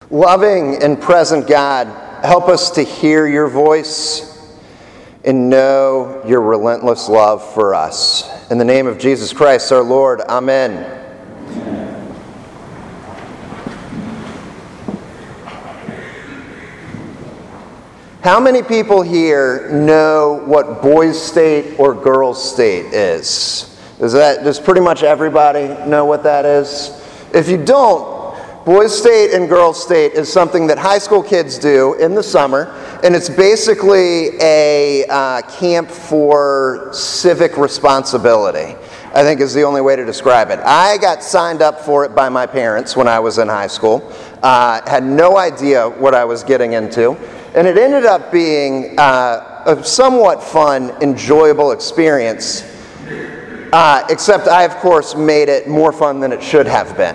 Loving and present God, help us to hear your voice and know your relentless love for us. In the name of Jesus Christ, our Lord, amen. How many people here know what boys' state or girls' state is? Does pretty much everybody know what that is? If you don't, boys' state and girls' state is something that high school kids do in the summer, and it's basically a camp for civic responsibility, I think is the only way to describe it. I got signed up for it by my parents when I was in high school. Had no idea what I was getting into, and it ended up being a somewhat fun, enjoyable experience, except I, of course, made it more fun than it should have been.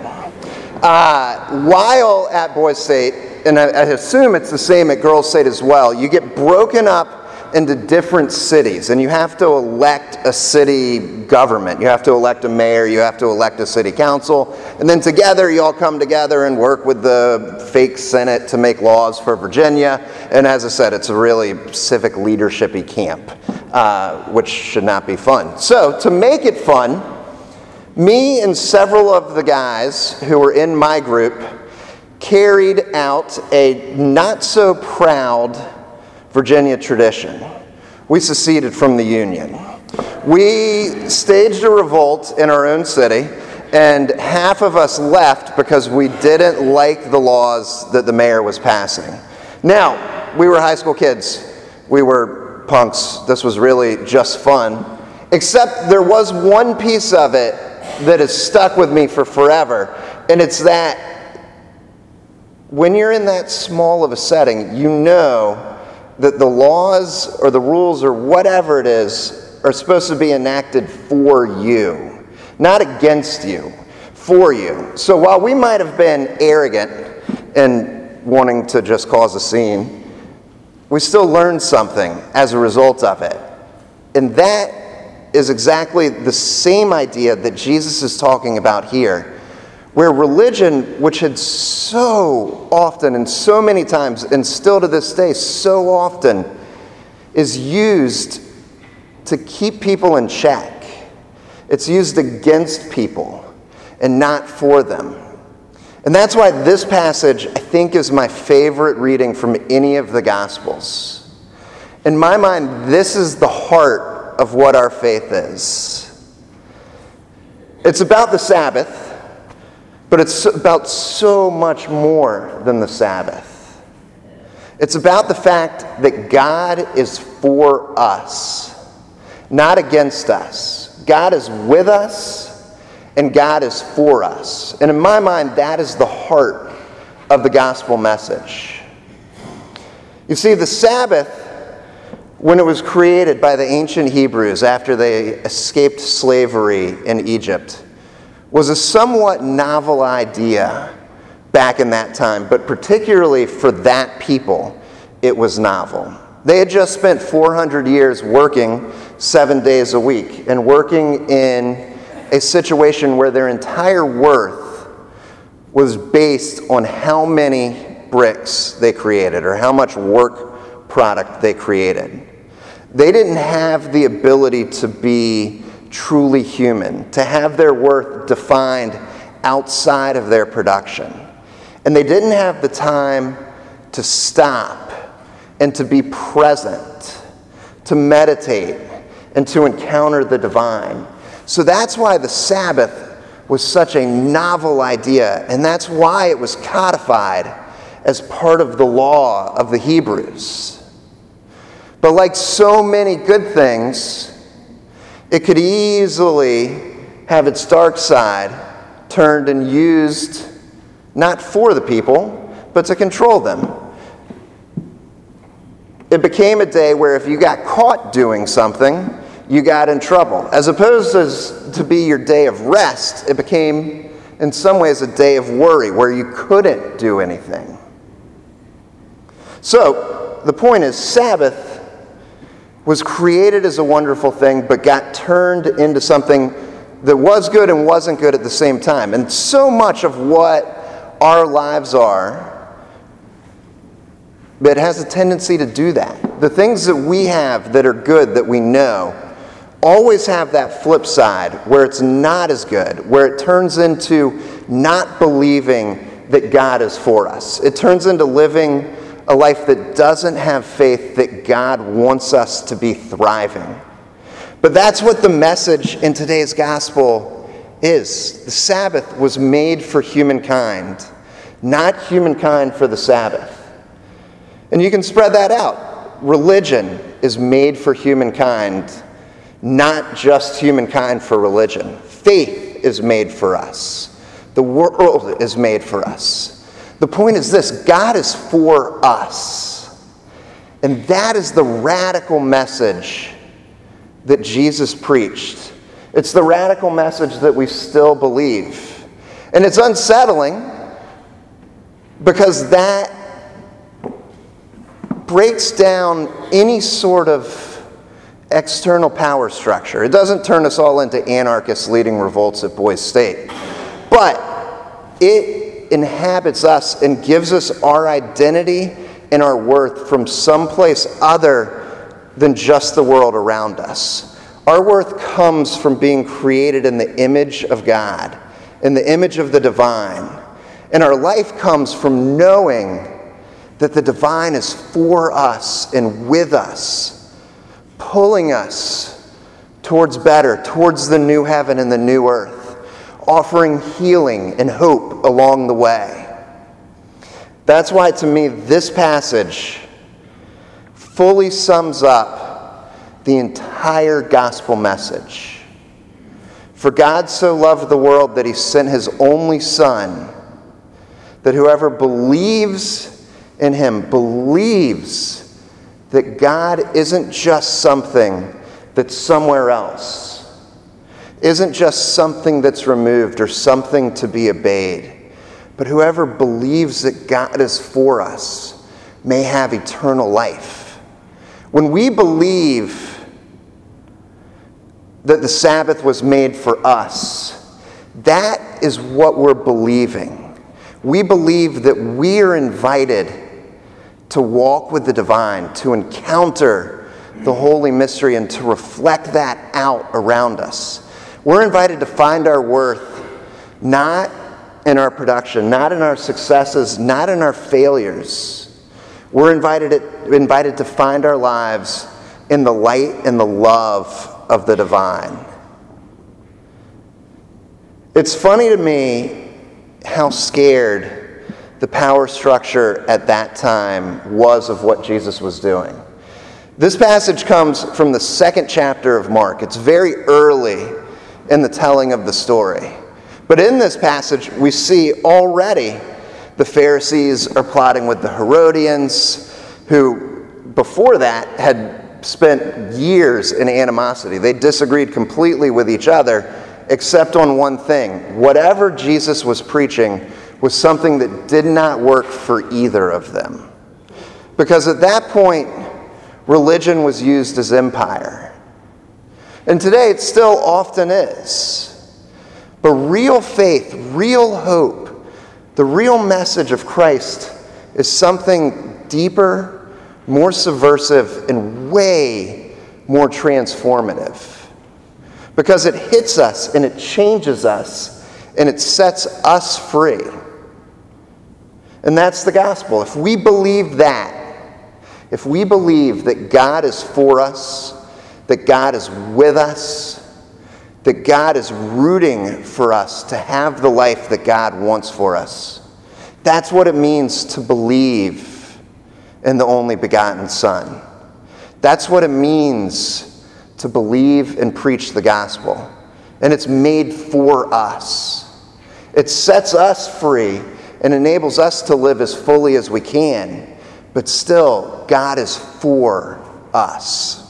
While at Boys State, and I assume it's the same at Girls State as well, you get broken up into different cities, and you have to elect a city government. You have to elect a mayor, you have to elect a city council, and then together you all come together and work with the fake Senate to make laws for Virginia. And as I said, it's a really civic leadership-y camp, which should not be fun. So to make it fun, me and several of the guys who were in my group carried out a not-so-proud Virginia tradition. We seceded from the Union. We staged a revolt in our own city, and half of us left because we didn't like the laws that the mayor was passing. Now, we were high school kids. We were punks. This was really just fun. Except there was one piece of it that has stuck with me for forever, and it's that when you're in that small of a setting, you know that the laws or the rules or whatever it is are supposed to be enacted for you, not against you, for you. So while we might have been arrogant and wanting to just cause a scene, we still learned something as a result of it. And that is exactly the same idea that Jesus is talking about here, where religion, which had so often and so many times, and still to this day so often, is used to keep people in check. It's used against people and not for them. And that's why this passage, I think, is my favorite reading from any of the Gospels. In my mind, this is the heart of what our faith is. It's about the Sabbath, but it's about so much more than the Sabbath. It's about the fact that God is for us, not against us. God is with us, and God is for us. And in my mind, that is the heart of the gospel message. You see, the Sabbath, when it was created by the ancient Hebrews after they escaped slavery in Egypt, was a somewhat novel idea back in that time, but particularly for that people, it was novel. They had just spent 400 years working 7 days a week and working in a situation where their entire worth was based on how many bricks they created or how much work product they created. They didn't have the ability to be truly human, to have their worth defined outside of their production. And they didn't have the time to stop and to be present, to meditate, and to encounter the divine. So that's why the Sabbath was such a novel idea, and that's why it was codified as part of the law of the Hebrews. But like so many good things, it could easily have its dark side turned and used not for the people, but to control them. It became a day where if you got caught doing something, you got in trouble. As opposed to be your day of rest, it became, in some ways, a day of worry where you couldn't do anything. So, the point is, Sabbath was created as a wonderful thing, but got turned into something that was good and wasn't good at the same time. And so much of what our lives are But it has a tendency to do that. The things that we have that are good, that we know, always have that flip side where it's not as good, where it turns into not believing that God is for us. It turns into living a life that doesn't have faith that God wants us to be thriving. But that's what the message in today's gospel is. The Sabbath was made for humankind, not humankind for the Sabbath. And you can spread that out. Religion is made for humankind, not just humankind for religion. Faith is made for us. The world is made for us. The point is this: God is for us. And that is the radical message that Jesus preached. It's the radical message that we still believe. And it's unsettling because that breaks down any sort of external power structure. It doesn't turn us all into anarchists leading revolts at Boys State. But it inhabits us and gives us our identity and our worth from someplace other than just the world around us. Our worth comes from being created in the image of God, in the image of the divine. And our life comes from knowing that the divine is for us and with us, pulling us towards better, towards the new heaven and the new earth, offering healing and hope along the way. That's why, to me, this passage fully sums up the entire gospel message. For God so loved the world that he sent his only Son, that whoever believes in him believes that God isn't just something that's somewhere else, isn't just something that's removed or something to be obeyed, but whoever believes that God is for us may have eternal life. When we believe that the Sabbath was made for us, that is what we're believing. We believe that we are invited to walk with the divine, to encounter the holy mystery, and to reflect that out around us. We're invited to find our worth not in our production, not in our successes, not in our failures. We're invited to find our lives in the light and the love of the divine. It's funny to me how scared the power structure at that time was of what Jesus was doing. This passage comes from the 2nd chapter of Mark. It's very early in the telling of the story. But in this passage, we see already the Pharisees are plotting with the Herodians, who before that had spent years in animosity. They disagreed completely with each other, except on one thing. Whatever Jesus was preaching was something that did not work for either of them. Because at that point, religion was used as empire. And today it still often is. But real faith, real hope, the real message of Christ is something deeper, more subversive, and way more transformative. Because it hits us and it changes us and it sets us free. And that's the gospel. If we believe that, if we believe that God is for us, that God is with us, that God is rooting for us to have the life that God wants for us, that's what it means to believe in the only begotten Son. That's what it means to believe and preach the gospel. And it's made for us. It sets us free and enables us to live as fully as we can, but still, God is for us.